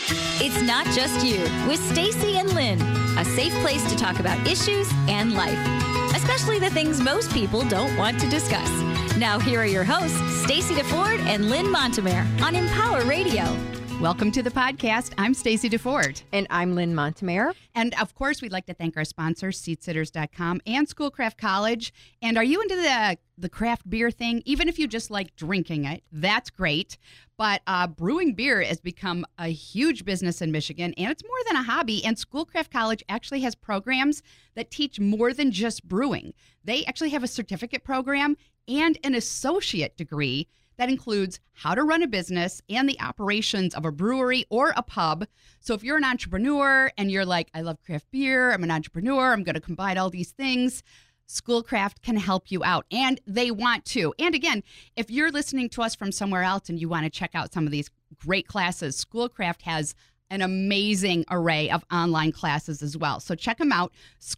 It's Not Just You with Stacy and Lynn, a safe place to talk about issues and life, especially the things most people don't want to discuss. Now, here are your hosts, Stacy DeFord and Lynn Montemare on Empower Radio. Welcome to the podcast. I'm Stacy DeFord. And I'm Lynn Montemare. And of course, we'd like to thank our sponsors, SeatSitters.com and Schoolcraft College. And are you into the craft beer thing? Even if you just like drinking it, that's great. But brewing beer has become a huge business in Michigan, and it's more than a hobby. And Schoolcraft College actually has programs that teach more than just brewing. They actually have a certificate program and an associate degree that includes how to run a business and the operations of a brewery or a pub. So if you're an entrepreneur and you're like, I love craft beer, I'm an entrepreneur, I'm going to combine all these things, Schoolcraft can help you out, and they want to. And again, if you're listening to us from somewhere else and you want to check out some of these great classes, Schoolcraft has an amazing array of online classes as well. So check them out,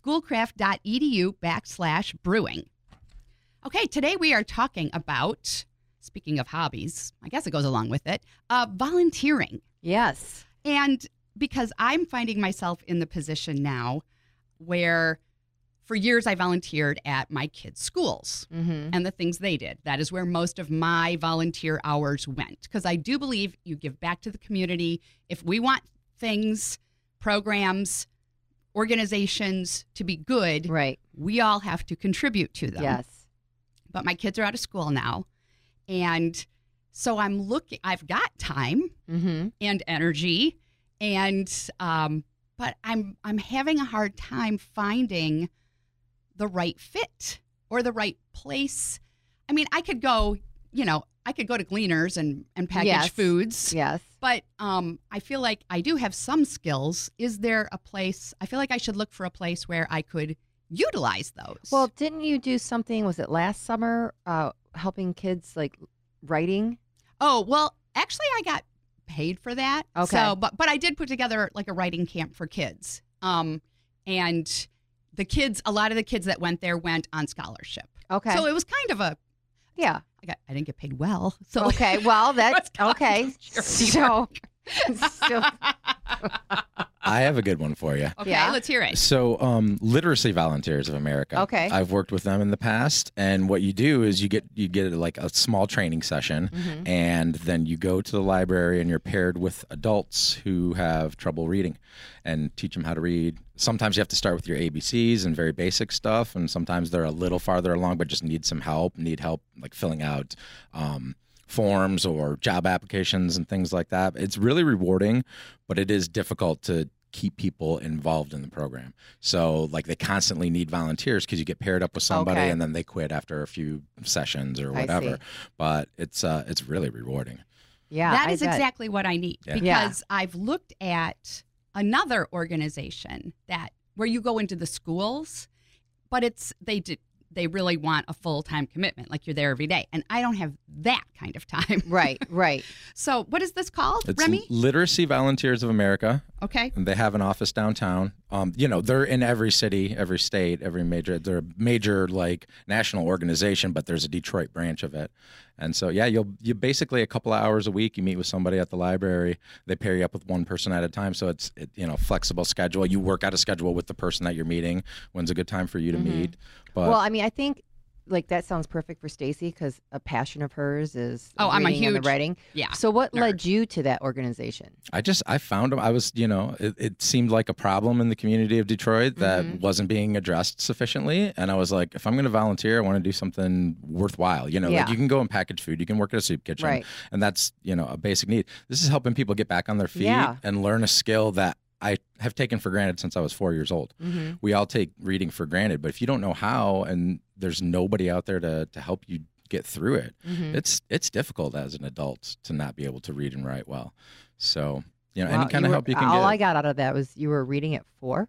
schoolcraft.edu/brewing. Okay, today we are talking about, speaking of hobbies, I guess it goes along with it, volunteering. Yes. And because I'm finding myself in the position now where for years I volunteered at my kids' schools and the things they did. That is where most of my volunteer hours went, because I do believe you give back to the community. If we want things, programs, organizations to be good, Right. we all have to contribute to them. Yes. But my kids are out of school now. And so I've got time and energy, and but I'm having a hard time finding the right fit or the right place. I mean, I could go to Gleaners and package foods. Yes. But I feel like I do have some skills. Is there a place? I feel like I should look for a place where I could utilize those. Well, didn't you do something, was it last summer, helping kids like writing? Oh, well, actually I got paid for that. Okay. So, but I did put together like a writing camp for kids. And the kids, a lot of the kids that went there went on scholarship. Okay. So it was kind of a, Yeah. I didn't get paid well. So Okay. Well, that's okay. charity So, I have a good one for you. okay, Yeah. let's hear it. So, Literacy Volunteers of America. Okay. I've worked with them in the past, and what you do is you get like a small training session, and then you go to the library and you're paired with adults who have trouble reading, and teach them how to read. Sometimes you have to start with your ABCs and very basic stuff, and sometimes they're a little farther along but just need help like filling out forms or job applications and things like that. It's really rewarding, but it is difficult to keep people involved in the program. So like they constantly need volunteers because you get paired up with somebody Okay. and then they quit after a few sessions or I whatever. see. But it's really rewarding. yeah. That I is bet. exactly what I need, Yeah. because I've looked at another organization where you go into the schools, but they really want a full-time commitment, like you're there every day, and I don't have that kind of time. Right. Right. So what is this called, It's Remy? Literacy Volunteers of America. Okay. And they have an office downtown. They're in every city, every state, they're a major like national organization, but there's a Detroit branch of it. And so, yeah, you basically a couple of hours a week, you meet with somebody at the library. They pair you up with one person at a time. So it's flexible schedule. You work out a schedule with the person that you're meeting. When's a good time for you to meet? But Well, I mean, I think like that sounds perfect for Stacy because a passion of hers is I'm a reading and the huge- writing. Yeah. So what nerd. led you to that organization? I found them. I was, it seemed like a problem in the community of Detroit that wasn't being addressed sufficiently. And I was like, if I'm going to volunteer, I want to do something worthwhile. Like Yeah. you can go and package food, you can work at a soup kitchen, Right. and that's, a basic need. This is helping people get back on their feet Yeah. and learn a skill that I have taken for granted since I was 4 years old. We all take reading for granted, but if you don't know how and there's nobody out there to help you get through it, it's difficult as an adult to not be able to read and write well. So, any Wow, kind of help you can all get. I got out of that was you were reading at 4.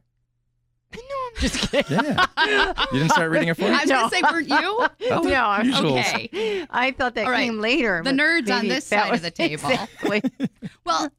Just kidding. Yeah. You didn't start reading it for I you? was going to say, weren't you? That's No, I'm usual. Okay. I thought that All right. came later. The but nerds on maybe this that side was of the table. Exactly. Well,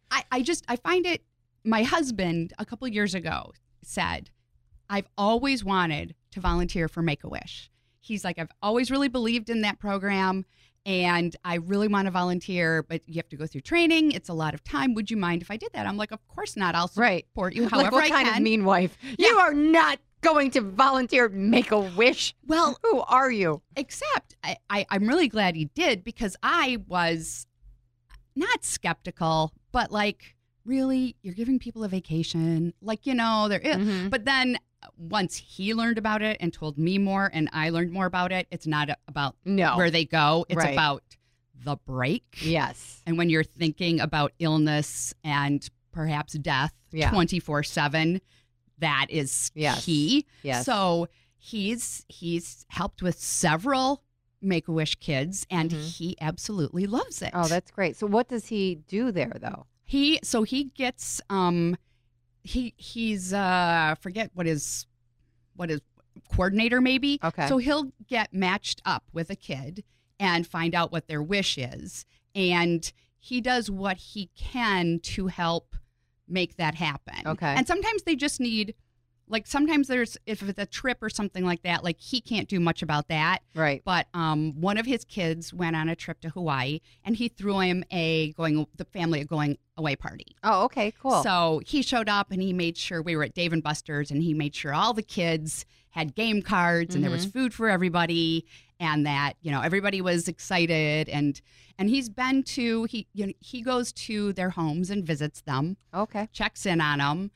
I find it, my husband a couple years ago said, I've always wanted to volunteer for Make-A-Wish. He's like, I've always really believed in that program. and I really want to volunteer, but you have to go through training. It's a lot of time. Would you mind if I did that? I'm like, of course not. I'll support you Like, however what I kind can. of mean wife? You are not going to volunteer Make-A-Wish. Well, who are you? except I'm really glad he did, because I was not skeptical, but like, really, you're giving people a vacation? Like, there. Mhm. But then once he learned about it and told me more, and I learned more about it, it's not about No. where they go. It's Right. about the break. Yes. And when you're thinking about illness and perhaps death Yeah. 24/7, that is Yes. key. Yes. So he's helped with several Make-A-Wish kids, and Mhm. he absolutely loves it. Oh, that's great. So what does he do there, though? He gets he's forget what his coordinator maybe. Okay. So he'll get matched up with a kid and find out what their wish is, and he does what he can to help make that happen. Okay. And sometimes they just need, like, sometimes there's, if it's a trip or something like that, like, he can't do much about that. Right. But one of his kids went on a trip to Hawaii, and he threw him the family a going away party. Oh, okay, cool. So he showed up, and he made sure we were at Dave and Buster's, and he made sure all the kids had game cards, and there was food for everybody, and that everybody was excited. And he's been to he goes to their homes and visits them, Okay. checks in on them.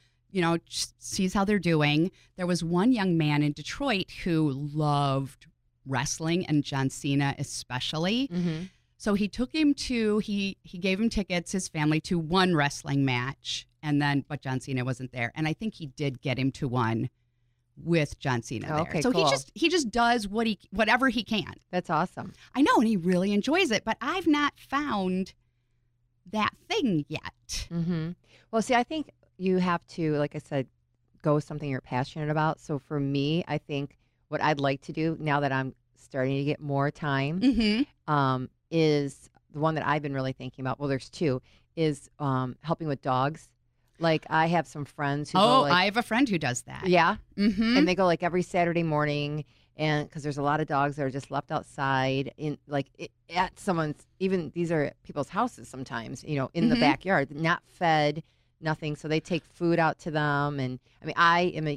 Sees how they're doing. There was one young man in Detroit who loved wrestling, and John Cena especially. Mm-hmm. So he took him he gave him tickets, his family, to one wrestling match, but John Cena wasn't there. And I think he did get him to one with John Cena there. Okay, so cool. he just does whatever he can. That's awesome. I know, and he really enjoys it, but I've not found that thing yet. Mm-hmm. Well, see, I think you have to, like I said, go with something you're passionate about. So for me, I think what I'd like to do now that I'm starting to get more time Mm-hmm. is the one that I've been really thinking about. Well, there's two, is helping with dogs. Like, I have some friends who go, like, I have a friend who does that. yeah, Mm-hmm. and they go like every Saturday morning, and because there's a lot of dogs that are just left outside at someone's, even these are at people's houses sometimes, in the Mhm. backyard, not fed, nothing. So they take food out to them, and I mean, I am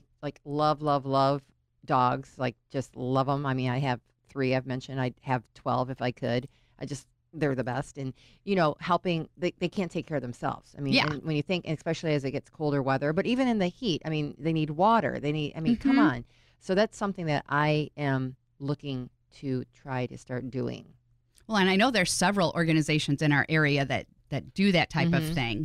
love dogs, like, just love them. I mean, I have 3. I've mentioned I'd have 12 if I could. They're the best, and helping. They can't take care of themselves. I mean, Yeah. and when you think, especially as it gets colder weather, but even in the heat, I mean, they need water. They need. I mean, come Mhm. on. So that's something that I am looking to try to start doing. Well, and I know there's several organizations in our area that do that type of Mhm. thing.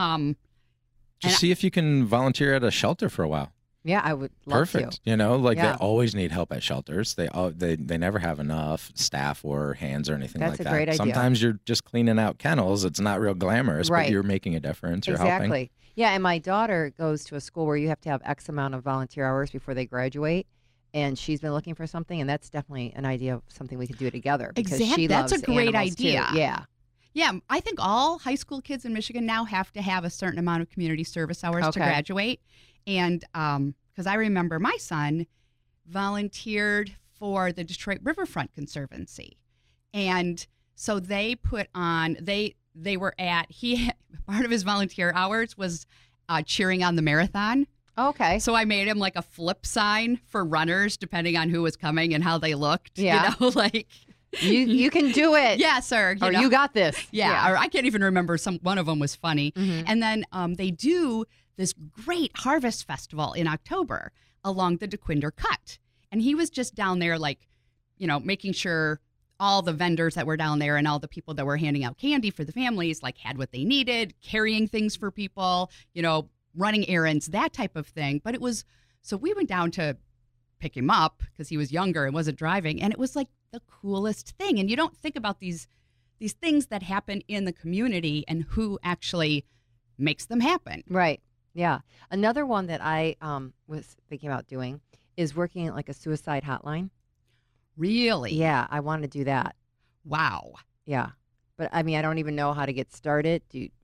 Just see if you can volunteer at a shelter for a while. Yeah, I would love Perfect. to. They Yeah. always need help at shelters. They never have enough staff or hands or anything That's like a that. great idea. Sometimes you're just cleaning out kennels. It's not real glamorous, Right. but you're making a difference. You're helping. Exactly. Yeah, and my daughter goes to a school where you have to have X amount of volunteer hours before they graduate. And she's been looking for something, and that's definitely an idea of something we could do together. Because she That's a loves great animals, too. idea. Yeah. Yeah, I think all high school kids in Michigan now have to have a certain amount of community service hours to Okay. graduate. And because I remember my son volunteered for the Detroit Riverfront Conservancy. And so they put on, they were part of his volunteer hours was cheering on the marathon. Okay. So I made him like a flip sign for runners, depending on who was coming and how they looked. Yeah. Like, You can do it. yeah, sir. Or you got this. Yeah, or I can't even remember. One of them was funny. Mhm. And then they do this great harvest festival in October along the DeQuinder Cut. And he was just down there, like, making sure all the vendors that were down there and all the people that were handing out candy for the families, like, had what they needed, carrying things for people, running errands, that type of thing. But so we went down to pick him up because he was younger and wasn't driving. And it was like the coolest thing. And you don't think about these things that happen in the community and who actually makes them happen. Right. Yeah. Another one that I was thinking about doing is working at like a suicide hotline. Really? Yeah, I want to do that. Wow. Yeah. But I mean, I don't even know how to get started.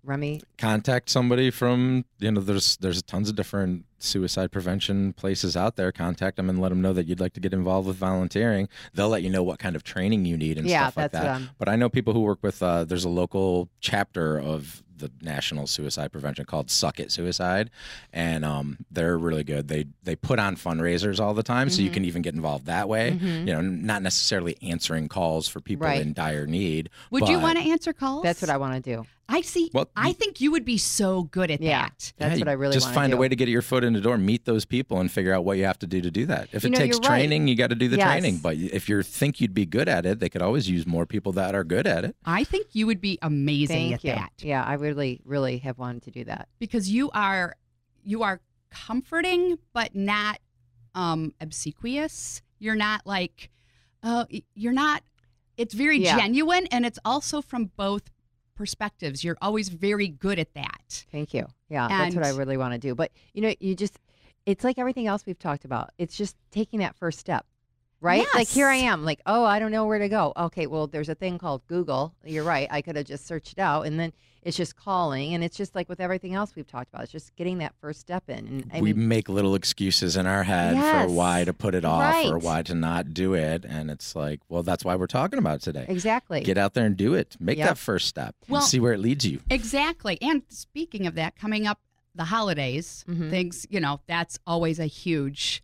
Remy? Contact somebody from, there's tons of different suicide prevention places out there. Contact them and let them know that you'd like to get involved with volunteering. They'll let you know what kind of training you need and stuff like that. But I know people who work with, there's a local chapter of the National Suicide Prevention called Suck It Suicide, and they're really good. They put on fundraisers all the time, so you can even get involved that way. Not necessarily answering calls for people in dire need. Would you want to answer calls? That's what I want to do. I see. Well, I think you would be so good at that. That's what I really want to do. Just find a way to get your foot in the door, meet those people, and figure out what you have to do that. If it takes training, you got to do the training. But if you think you'd be good at it, they could always use more people that are good at it. I think you would be amazing at that. Yeah, I really, really have wanted to do that. Because you are comforting, but not obsequious. You're not like, it's very genuine, and it's also from both perspectives. You're always very good at that. Thank you. Yeah, that's what I really want to do. But, it's like everything else we've talked about. It's just taking that first step, right? Yes. Like here I am, like, oh, I don't know where to go. Okay, well, there's a thing called Google. You're right. I could have just searched it out, and then it's just calling. And it's just like with everything else we've talked about. It's just getting that first step in. And we make little excuses in our head for why to put it off or why to not do it. And it's like, well, that's why we're talking about it today. Exactly. Get out there and do it. Make that first step and see where it leads you. Exactly. And speaking of that, coming up the holidays, things, that's always a huge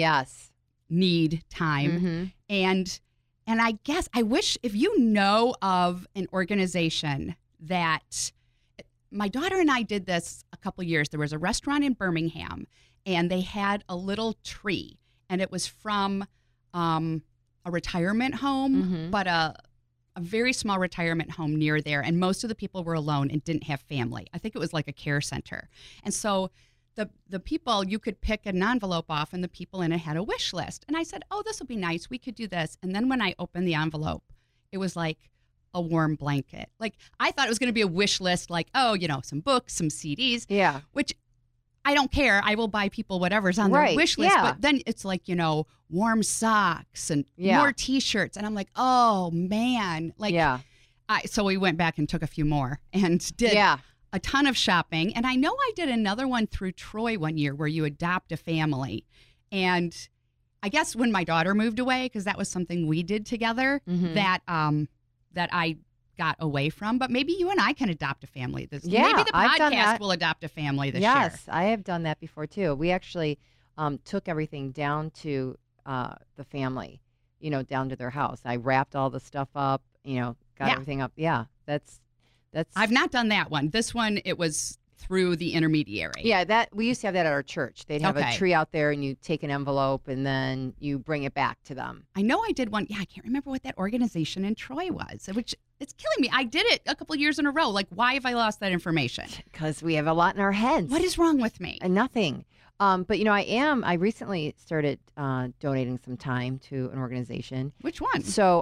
need time. And I guess I wish if you know of an organization that my daughter and I did this a couple years. There was a restaurant in Birmingham, and they had a little tree, and it was from a retirement home, but a very small retirement home near there, and most of the people were alone and didn't have family. I think it was like a care center. And so the people, you could pick an envelope off, and the people in it had a wish list. And I said, oh, this will be nice. We could do this. And then when I opened the envelope, it was like a warm blanket. Like, I thought it was going to be a wish list, like, oh, some books, some CDs. Yeah. Which I don't care. I will buy people whatever's on their wish list. But then it's like, warm socks and more T-shirts. And I'm like, oh, man. Like, so we went back and took a few more and did a ton of shopping. And I know I did another one through Troy one year where you adopt a family. And I guess when my daughter moved away, because that was something we did together, that I got away from. But maybe you and I can adopt a family. Maybe the podcast will adopt a family this year. Yes, I have done that before, too. We actually took everything down to the family, down to their house. I wrapped all the stuff up, got everything up. Yeah, that's. I've not done that one. This one, it was through the intermediary. Yeah, we used to have that at our church. They'd have a tree out there, and you take an envelope, and then you bring it back to them. I know I did one. Yeah, I can't remember what that organization in Troy was, which it's killing me. I did it a couple of years in a row. Like, why have I lost that information? Because we have a lot in our heads. What is wrong with me? Nothing. But, I recently started donating some time to an organization. Which one? So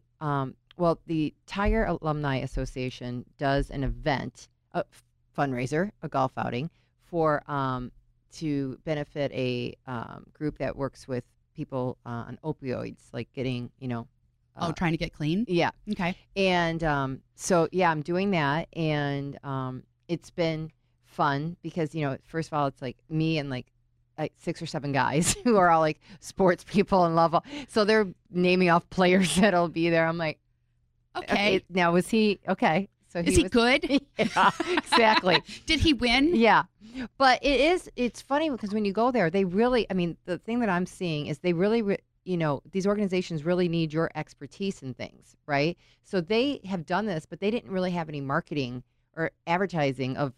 the Tiger Alumni Association does an event, a fundraiser, a golf outing for to benefit a group that works with people on opioids, like getting, trying to get clean? Yeah. Okay. And I'm doing that, and it's been fun because, first of all, it's like me and like 6 or 7 guys who are all like sports people and love all. So they're naming off players that'll be there. I'm like, okay. Now, was he okay? So is he good? Yeah, exactly. Did he win? Yeah. But it's funny because when you go there, they really, the thing that I'm seeing is they really, these organizations really need your expertise in things, right? So they have done this, but they didn't really have any marketing or advertising of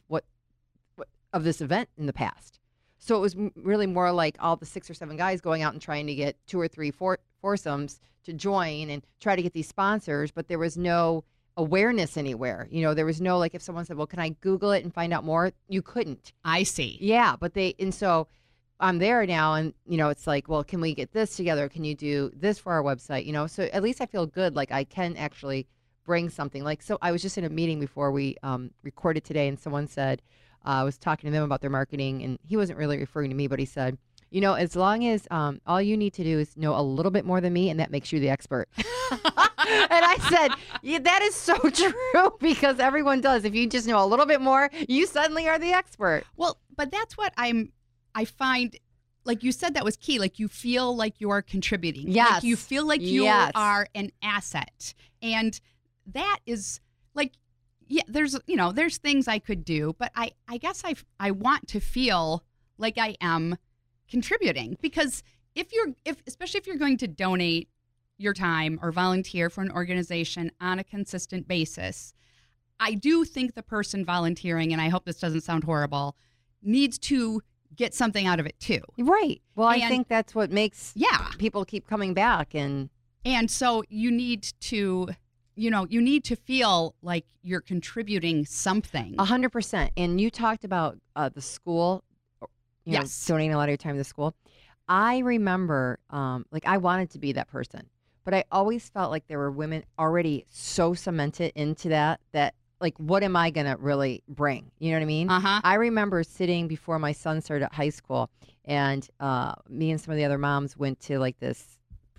of this event in the past. So it was really more like all the 6 or 7 guys going out and trying to get 2 or 3 foursomes to join and try to get these sponsors, but there was no awareness anywhere. There was no, like, if someone said, well, can I Google it and find out more? You couldn't. I see. Yeah, and so I'm there now, and, it's like, well, can we get this together? Can you do this for our website? So at least I feel good, like I can actually bring something. Like, so I was just in a meeting before we recorded today, and someone said, I was talking to them about their marketing, and he wasn't really referring to me, but he said, as long as all you need to do is know a little bit more than me, and that makes you the expert. And I said, yeah, that is so true because everyone does. If you just know a little bit more, you suddenly are the expert. Well, but that's what I find, like you said, that was key. Like you feel like you are contributing. Yes. Like you feel like you Yes. are an asset. And that is like, yeah, there's things I could do, but I guess I want to feel like I am contributing, because especially if you're going to donate your time or volunteer for an organization on a consistent basis, I do think the person volunteering, and I hope this doesn't sound horrible, needs to get something out of it too. Right. Well, I And- think that's what makes people keep coming back. And so you need to, you need to feel like you're contributing something. 100%. And you talked about the school, Yes. donating a lot of your time to the school. I remember, I wanted to be that person, but I always felt like there were women already so cemented into that, like, what am I going to really bring? You know what I mean? Uh-huh. I remember sitting before my son started at high school, and me and some of the other moms went to like this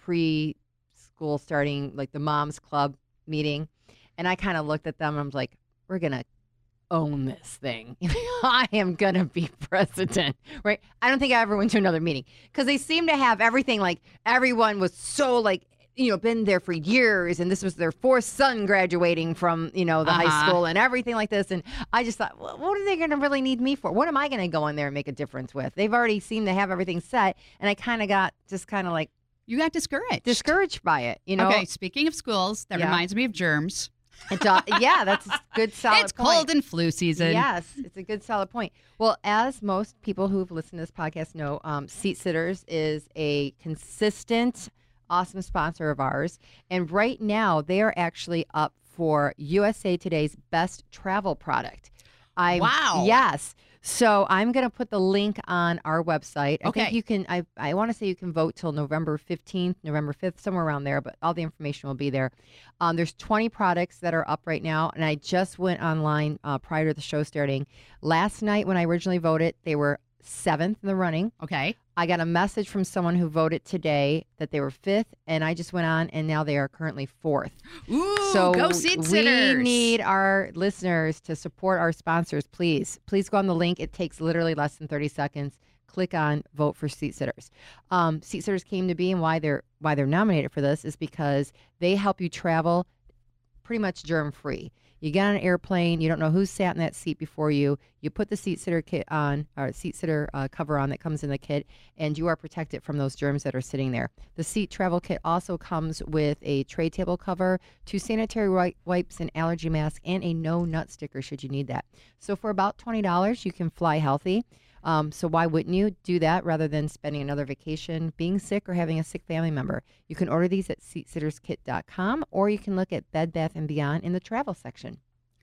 preschool starting, like the moms club meeting. And I kind of looked at them and I was like, we're going to own this thing. I am going to be president, right? I don't think I ever went to another meeting because they seem to have everything, like everyone was so like, been there for years, and this was their fourth son graduating from, the high school and everything like this. And I just thought, well, what are they going to really need me for? What am I going to go in there and make a difference with? They've already seemed to have everything set. And I kind of got like You got discouraged by it, Okay, speaking of schools, that reminds me of germs. Yeah, that's a good solid It's point. cold and flu season. Yes, it's a good solid point. Well, as most people who've listened to this podcast know, Seat Sitters is a consistent, awesome sponsor of ours. And right now, they are actually up for USA Today's Best Travel Product. Wow. Yes. So I'm going to put the link on our website. I Okay. think you can, I want to say you can vote till November 15th, November 5th, somewhere around there, but all the information will be there. There's 20 products that are up right now, and I just went online prior to the show starting. Last night when I originally voted, they were 7th in the running. Okay. I got a message from someone who voted today that they were 5th, and I just went on, and now they are currently 4th. Ooh, So go Seat Sitters. we need our listeners to support our sponsors, please. Please go on the link. It takes literally less than 30 seconds. Click on Vote for Seat Sitters. Seat Sitters came to be, and why they're nominated for this is because they help you travel pretty much germ-free. You get on an airplane, you don't know who sat in that seat before you. You put the seat sitter kit on, or seat sitter cover on that comes in the kit, and you are protected from those germs that are sitting there. The seat travel kit also comes with a tray table cover, 2 sanitary wipes, an allergy mask, and a no nut sticker should you need that. So for about $20, you can fly healthy. So why wouldn't you do that rather than spending another vacation, being sick, or having a sick family member? You can order these at seatsitterskit.com, or you can look at Bed Bath & Beyond in the travel section.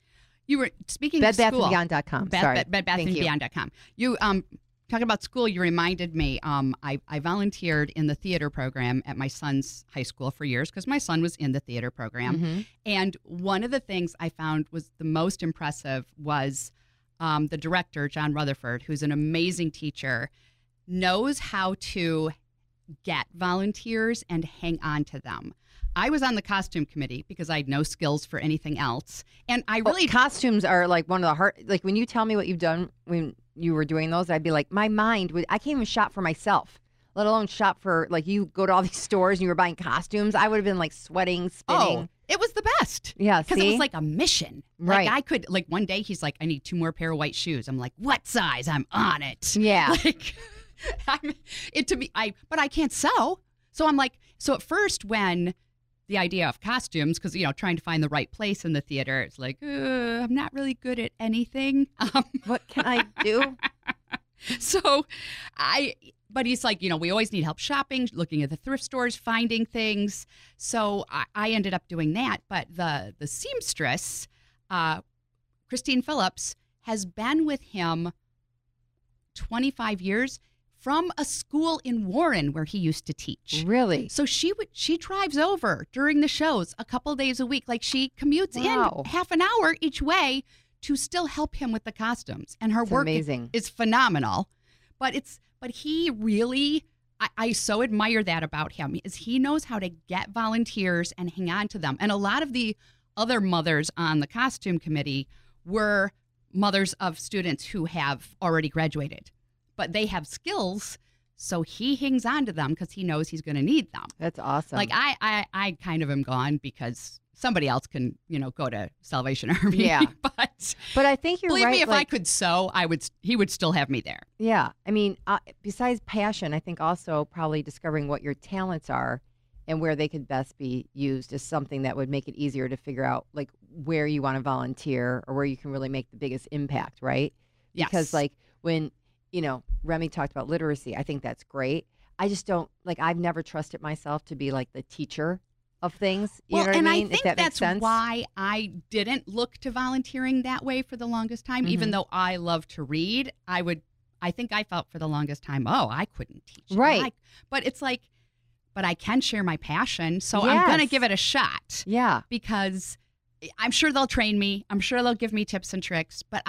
You were speaking of school. BedBathAndBeyond.com. Sorry. BedBathAndBeyond.com. You talking about school, you reminded me, I volunteered in the theater program at my son's high school for years because my son was in the theater program. Mm-hmm. And one of the things I found was the most impressive was the director, John Rutherford, who's an amazing teacher, knows how to get volunteers and hang on to them. I was on the costume committee because I had no skills for anything else. And I really... costumes are like one of the hard... Like when you tell me what you've done when you were doing those, I'd be like, my mind would... I can't even shop for myself, let alone shop for... Like you go to all these stores and you were buying costumes. I would have been like sweating, spinning. Oh, it was the best. Yeah, because it was like a mission. Right. Like I could, like one day he's like, I need 2 more pair of white shoes. I'm like, what size? I'm on it. Yeah. Like, but I can't sew. So I'm like, so at first when the idea of costumes, because, trying to find the right place in the theater, it's like, I'm not really good at anything. What can I do? But he's like, we always need help shopping, looking at the thrift stores, finding things. So I ended up doing that. But the seamstress, Christine Phillips, has been with him 25 years from a school in Warren where he used to teach. Really? So she drives over during the shows a couple days a week. Like she commutes Wow. in half an hour each way to still help him with the costumes. And her That's work amazing. is phenomenal. But he really I so admire that about him, is he knows how to get volunteers and hang on to them. And a lot of the other mothers on the costume committee were mothers of students who have already graduated, but they have skills, so he hangs on to them because he knows he's going to need them. That's awesome. Like I kind of am gone because somebody else can, go to Salvation Army. Yeah. but I think you're believe right. me, if I could sew, he would still have me there. Yeah. I mean, besides passion, I think also probably discovering what your talents are and where they could best be used is something that would make it easier to figure out like where you want to volunteer or where you can really make the biggest impact, right? Yes. Because like when, Remy talked about literacy, I think that's great. I just don't, I've never trusted myself to be like the teacher of things. You know what I mean? I think if that that's makes sense. why I didn't look to volunteering that way for the longest time. Even though I love to read, I think I felt for the longest time, I couldn't teach. Right. But it's like, but I can share my passion, so I'm going to give it a shot. Yeah. Because I'm sure they'll train me. I'm sure they'll give me tips and tricks. But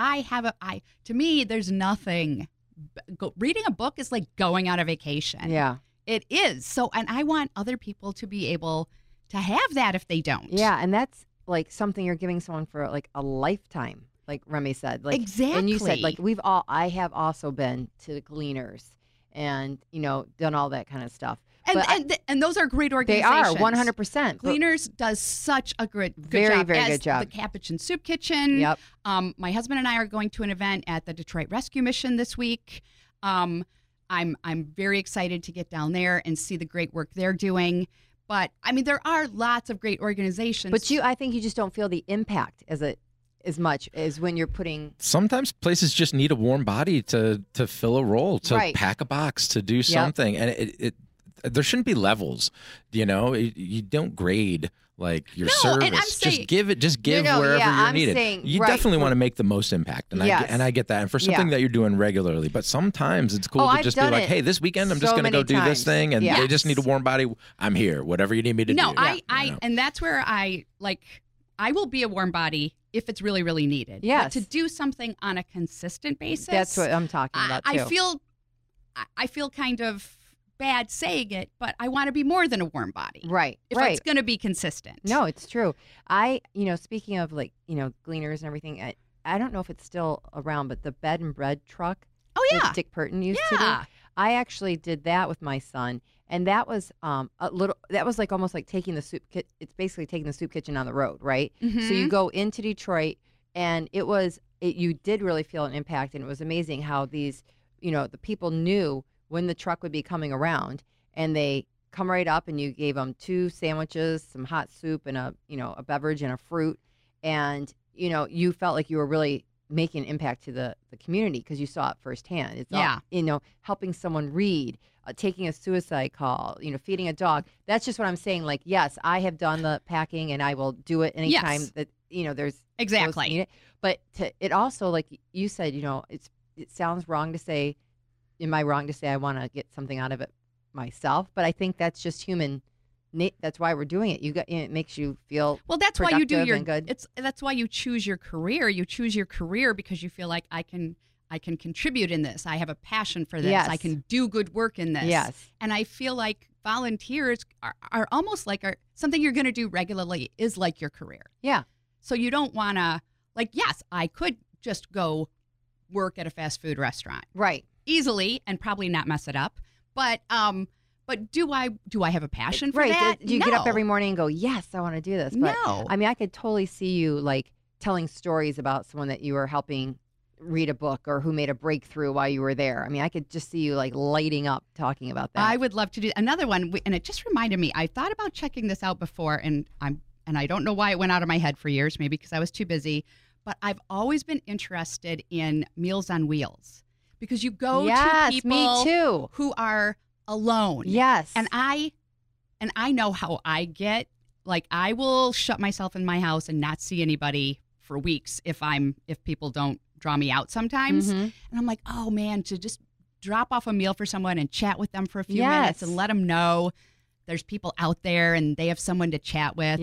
to me, there's nothing. Reading a book is like going on a vacation. Yeah. It is. So, and I want other people to be able to have that if they don't. Yeah, and that's like something you're giving someone for like a lifetime, like Remy said. Like, exactly. And you said like I have also been to the Gleaners and done all that kind of stuff. And those are great They organizations. are 100%. Gleaners does such a good very, job. very as good job. The Capuchin Soup Kitchen. Yep. My husband and I are going to an event at the Detroit Rescue Mission this week. I'm very excited to get down there and see the great work they're doing. But I mean, there are lots of great organizations. But I think you just don't feel the impact as much as when you're putting. Sometimes places just need a warm body to fill a role, to Right. pack a box, to do something, and it there shouldn't be levels. You don't grade like your service. And I'm saying, just give No, wherever yeah, you're I'm needed. saying, You right. definitely want to make the most impact, and Yes. I get that. And for something Yeah. that you're doing regularly, but sometimes it's cool to I've just be done like, it hey, this weekend I'm just so going to go many do times. this thing, and Yes. they just need a warm body. I'm here. Whatever you need me to do. And that's where I will be a warm body if it's really, really needed. Yes. But to do something on a consistent basis. That's what I'm talking about too. I feel kind of bad saying it, but I want to be more than a warm body. Right. If right. it's going to be consistent. No, it's true. Speaking of Gleaners and everything, I don't know if it's still around, but the bed and bread truck. Oh yeah. That Dick Burton used to do. I actually did that with my son, and that was that was like almost like taking the soup kit. It's basically taking the soup kitchen on the road, right? Mhm. So you go into Detroit, and you did really feel an impact, and it was amazing how these, the people knew when the truck would be coming around, and they come right up, and you gave them 2 sandwiches, some hot soup, and a beverage and a fruit, and you felt like you were really making an impact to the community because you saw it firsthand. It's all, helping someone read, taking a suicide call, feeding a dog. That's just what I'm saying. Like, yes, I have done the packing, and I will do it anytime that there's Exactly. those need it. But it also, like you said, it sounds wrong to say. Am I wrong to say I want to get something out of it myself? But I think that's just human. That's why we're doing it. It makes you feel that's why you do and good. That's why you choose your career. You choose your career because you feel like I can contribute in this. I have a passion for this. Yes. I can do good work in this. Yes. And I feel like volunteers are almost like something you're going to do regularly is like your career. Yeah. So you don't want to yes, I could just go work at a fast food restaurant. Right. Easily and probably not mess it up. But do I have a passion for right. that? Do you get up every morning and go, yes, I want to do this? But, no. I mean, I could totally see you telling stories about someone that you were helping read a book or who made a breakthrough while you were there. I mean, I could just see you lighting up talking about that. I would love to do another one, and it just reminded me. I thought about checking this out before, and I don't know why it went out of my head for years. Maybe because I was too busy. But I've always been interested in Meals on Wheels. Because you go to people me too. who are alone. Yes. And I know how I get. I will shut myself in my house and not see anybody for weeks if people don't draw me out sometimes. Mhm. And I'm like, oh man, to just drop off a meal for someone and chat with them for a few Yes. minutes and let them know there's people out there and they have someone to chat with. Yep.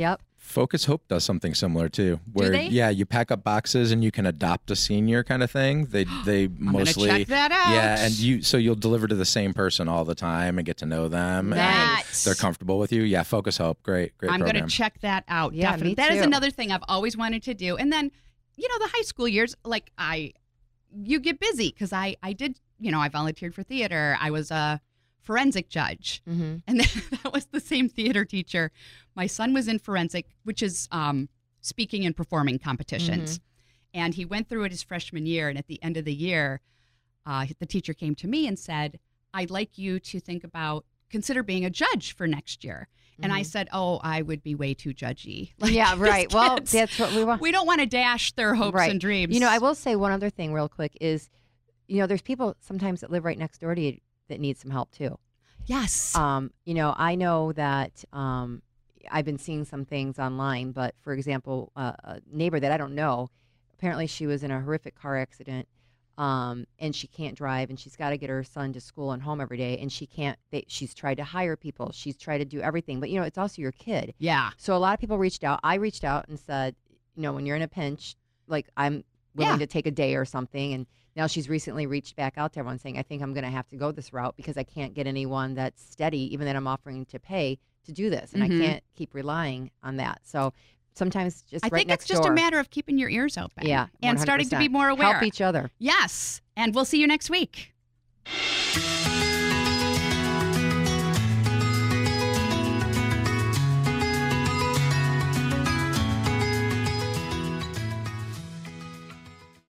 Focus Hope does something similar too. Where they? Yeah, you pack up boxes and you can adopt a senior kind of thing. They mostly check that out. Yeah, and you'll deliver to the same person all the time and get to know them. Nice. And they're comfortable with you. Yeah, Focus Hope, great I'm program. going to check that out. Yeah, definitely. me That is too. another thing I've always wanted to do. And then, the high school years, like you get busy because I did, I volunteered for theater. I was a forensic judge. Mm-hmm. And that was the same theater teacher. My son was in forensic, which is speaking and performing competitions. And he went through it his freshman year. And at the end of the year, the teacher came to me and said, I'd like you to consider being a judge for next year. And I said, oh, I would be way too judgy. Yeah, right. Well, kids, that's what we want. we don't want to dash their hopes Right. and dreams. I will say one other thing real quick is, there's people sometimes that live right next door to you that need some help too. Yes. I know that I've been seeing some things online, but for example, a neighbor that I don't know, apparently she was in a horrific car accident, and she can't drive, and she's got to get her son to school and home every day, and she can't. She's tried to hire people, she's tried to do everything, but it's also your kid. Yeah. So a lot of people reached out. I reached out and said, when you're in a pinch, like I'm willing to take a day or something, and now she's recently reached back out to everyone saying, I think I'm going to have to go this route because I can't get anyone that's steady, even that I'm offering to pay to do this. And I can't keep relying on that. So sometimes just I right think next it's just door. a matter of keeping your ears open. Yeah. And starting to be 100%. more aware. Help each other. Yes. And we'll see you next week.